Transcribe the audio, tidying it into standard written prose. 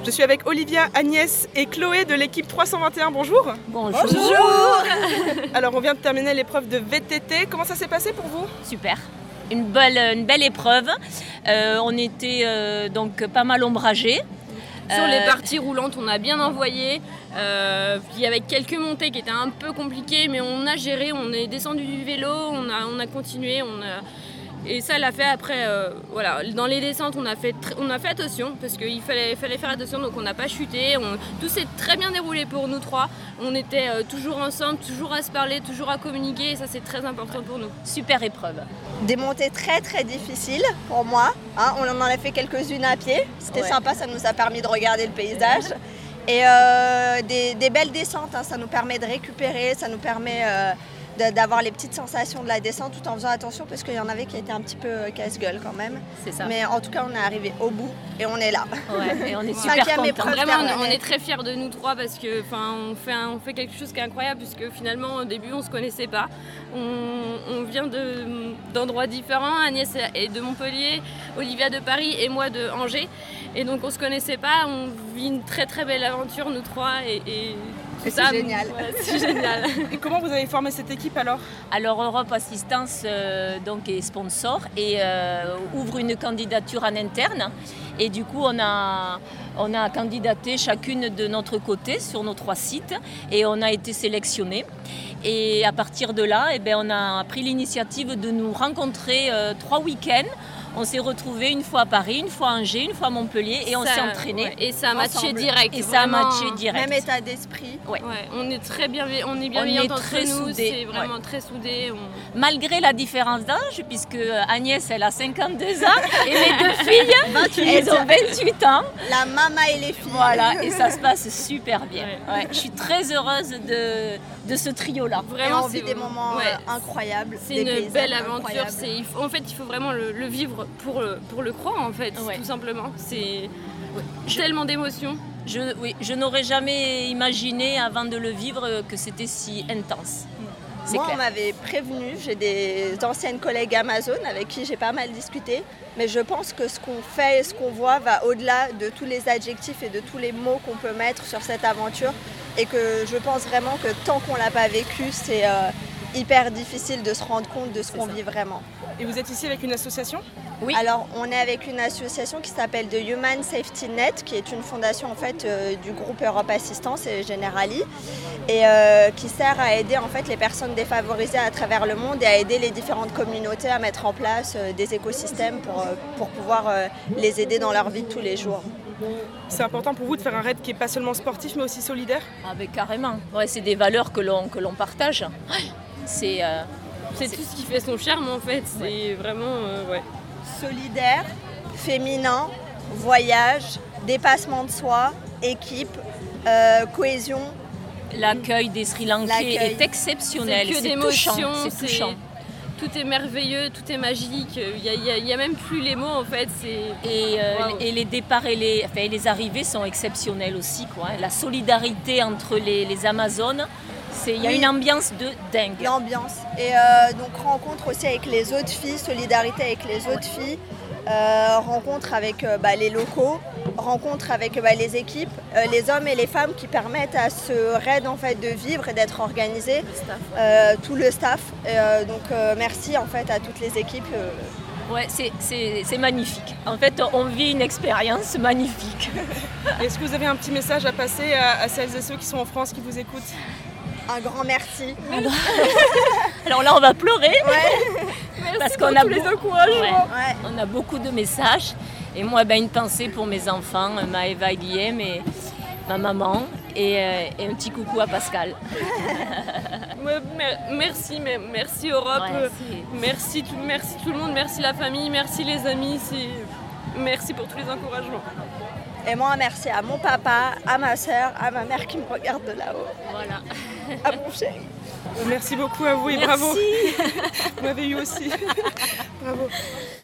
Je suis avec Olivia, Agnès et Chloé de l'équipe 321. Bonjour. Bonjour. Alors on vient de terminer l'épreuve de VTT. Comment ça s'est passé pour vous? Super. Une belle épreuve. On était donc pas mal ombragés. Sur les parties roulantes, on a bien envoyé. Puis avec quelques montées qui étaient un peu compliquées, mais on a géré. On est descendu du vélo, on a continué. Et ça l'a fait après. Voilà. Dans les descentes, on a fait attention parce qu'il fallait faire attention. Donc on n'a pas chuté. Tout s'est très bien déroulé pour nous trois. On était toujours ensemble, toujours à se parler, toujours à communiquer. Et ça, c'est très important pour nous. Super épreuve. Des montées très très difficiles pour moi. On en a fait quelques-unes à pied. C'était sympa, ça nous a permis de regarder le paysage. Et des belles descentes, ça nous permet de récupérer, ça nous permet d'avoir les petites sensations de la descente tout en faisant attention parce qu'il y en avait qui étaient un petit peu casse-gueule quand même. C'est ça. Mais en tout cas, on est arrivé au bout et on est là. Ouais, et on est super contents. Vraiment, on est très fiers de nous trois parce que on fait quelque chose qui est incroyable puisque finalement au début on se connaissait pas. On vient d'endroits différents. Agnès est de Montpellier, Olivia de Paris et moi de Angers. Et donc on se connaissait pas. On vit une très très belle aventure nous trois et c'est génial. Ouais, c'est génial. Et comment vous avez formé cette équipe alors? Alors Europe Assistance donc est sponsor et ouvre une candidature en interne. Et du coup on a candidaté chacune de notre côté sur nos 3 sites et on a été sélectionnés. Et à partir de là, on a pris l'initiative de nous rencontrer 3 week-ends. On s'est retrouvés une fois à Paris, une fois à Angers, une fois à Montpellier et on s'est entraînés. Ouais, et ça a matché direct. Et ça a matché direct. Même état d'esprit. Ouais. Ouais, on est très bienveillants entre très nous. soudés. C'est vraiment très soudés. Malgré la différence d'âge, puisque Agnès elle a 52 ans et les 2 filles elles ont 28 ans. La maman et les filles. Voilà, et ça se passe super bien. Ouais, je suis très heureuse de ce trio-là. Vraiment, on vit des moments incroyables. C'est une belle aventure. En fait, il faut vraiment le vivre pour le croire, en fait, tout simplement. C'est tellement d'émotions. Je n'aurais jamais imaginé avant de le vivre que c'était si intense. Moi, on m'avait prévenu, j'ai des anciennes collègues Amazon avec qui j'ai pas mal discuté, mais je pense que ce qu'on fait et ce qu'on voit va au-delà de tous les adjectifs et de tous les mots qu'on peut mettre sur cette aventure et que je pense vraiment que tant qu'on l'a pas vécu, c'est hyper difficile de se rendre compte de ce qu'on vit vraiment. Et vous êtes ici avec une association? Oui. Alors, on est avec une association qui s'appelle The Human Safety Net, qui est une fondation en fait du groupe Europe Assistance et Generali, et qui sert à aider en fait les personnes défavorisées à travers le monde et à aider les différentes communautés à mettre en place des écosystèmes pour pouvoir les aider dans leur vie de tous les jours. C'est important pour vous de faire un raid qui n'est pas seulement sportif mais aussi solidaire? Ah ben carrément. Ouais, c'est des valeurs que l'on partage. C'est tout ce qui fait son charme en fait. C'est vraiment solidaire, féminin, voyage, dépassement de soi, équipe, cohésion. L'accueil des Sri Lankais est exceptionnel. C'est d'émotions, c'est touchant. Tout est merveilleux, tout est magique. Il y a même plus les mots en fait. Et les départs et les arrivées sont exceptionnels aussi, quoi. La solidarité entre les Amazones. Il y a une ambiance de dingue. L'ambiance. Et donc rencontre aussi avec les autres filles, solidarité avec les autres filles, rencontre avec les locaux, rencontre avec les équipes, les hommes et les femmes qui permettent à ce raid en fait de vivre et d'être organisé, tout le staff. Donc merci en fait à toutes les équipes. Ouais, c'est magnifique. En fait, on vit une expérience magnifique. Est-ce que vous avez un petit message à passer à celles et ceux qui sont en France, qui vous écoutent? Un grand merci. Alors là, on va pleurer. Merci parce pour qu'on a tous les encouragements. On a beaucoup de messages. Et moi, une pensée pour mes enfants, Maëva et Guillaume, et ma maman, et un petit coucou à Pascal. Merci Europe, merci tout le monde, merci la famille, merci les amis, merci pour tous les encouragements. Et moi, merci à mon papa, à ma soeur, à ma mère qui me regarde de là-haut. Voilà. À mon chéri. Merci beaucoup à vous et bravo. Vous m'avez eu aussi. Bravo.